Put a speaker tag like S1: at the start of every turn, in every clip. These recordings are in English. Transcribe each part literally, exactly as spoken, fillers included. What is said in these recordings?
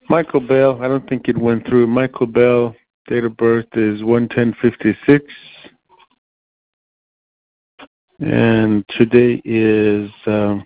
S1: Michael Bell, I don't think it went through. Michael Bell, date of birth is one ten fifty-six. And today is... Um,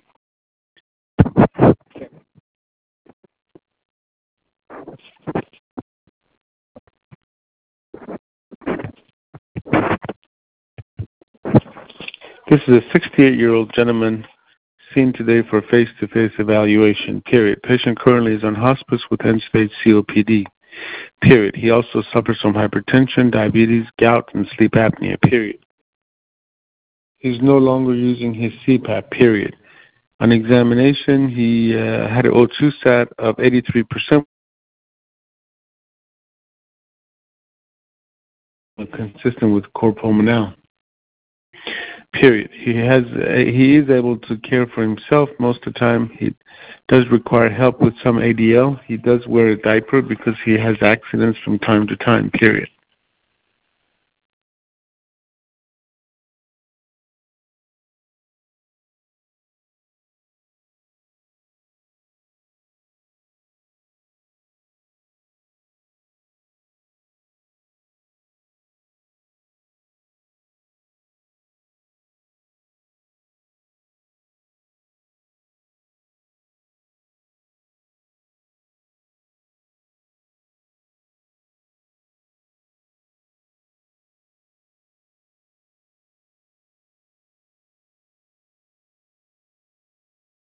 S1: this is a sixty-eight-year-old gentleman seen today for face-to-face evaluation, period. Patient currently is on hospice with end-stage C O P D, period. He also suffers from hypertension, diabetes, gout, and sleep apnea, period. He's no longer using his C PAP, period. On examination, he uh, had an O two sat of eighty-three percent, consistent with cor pulmonale. Period. He has uh, he is able to care for himself most of the time. He does require help with some A D L. He does wear a diaper because he has accidents from time to time. Period.